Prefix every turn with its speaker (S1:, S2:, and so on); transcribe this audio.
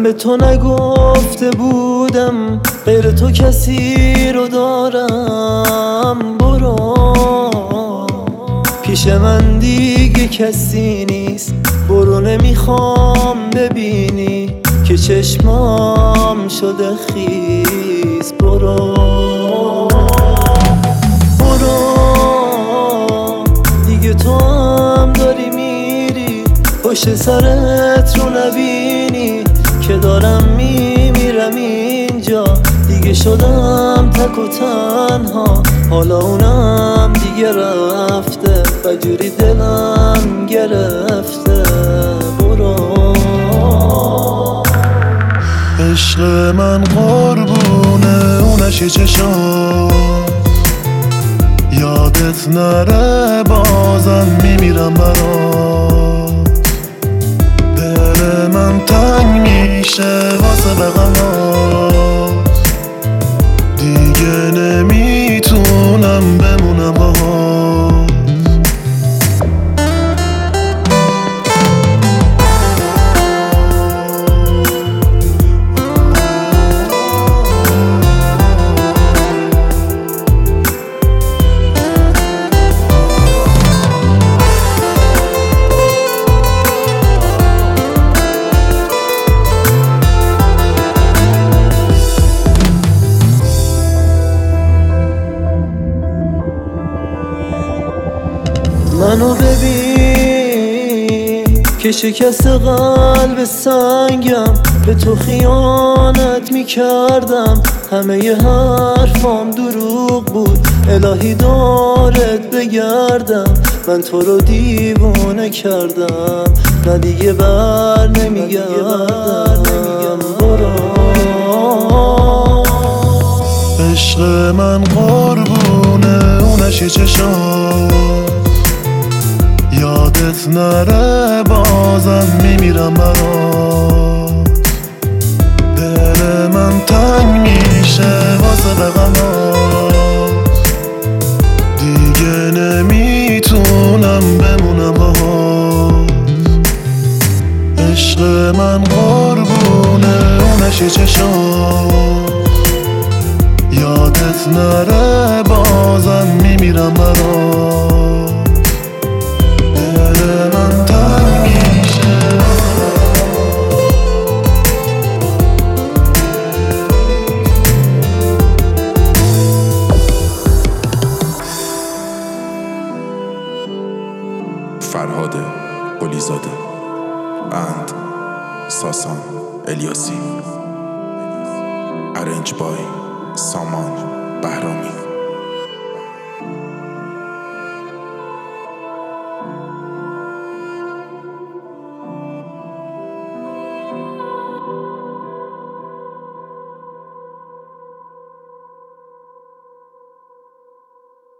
S1: به تو نگفته بودم غیر تو کسی رو دارم. برو پیش من دیگه کسی نیست. برو نمیخوام ببینی که چشمام شده خیس. برو دیگه تو هم داری میری، پشت سرت رو نبینی که دارم میمیرم اینجا. دیگه شدم تک و تنها، حالا اونم دیگه رفته و جوری دلم گرفته. برو
S2: عشق من قربونه اونش چشم، یادت نره بازم میمیرم برات. دل من تنگ میشه واسه بغلات، دیگه نمیتونم بمونم باهات.
S1: منو ببین که شکست قلب سنگم، به تو خیانت میکردم. همه ی حرفام دروغ بود، الهی دارت بگردم. من تو رو دیوونه کردم، نه دیگه بر نمیگردم. برو
S2: عشق من قربونه اونش چشم، یادت نره بازم میمیرم برات. دل من تنگ میشه واسه بغلات، دیگه نمیتونم بمونم باهات. عشق من قربونه اونش چشم، یادت نره بازم میمیرم برات.
S3: فرهاد قلیزاده، بند ساسان الیاسی، ارنج بای سامان بهرامی.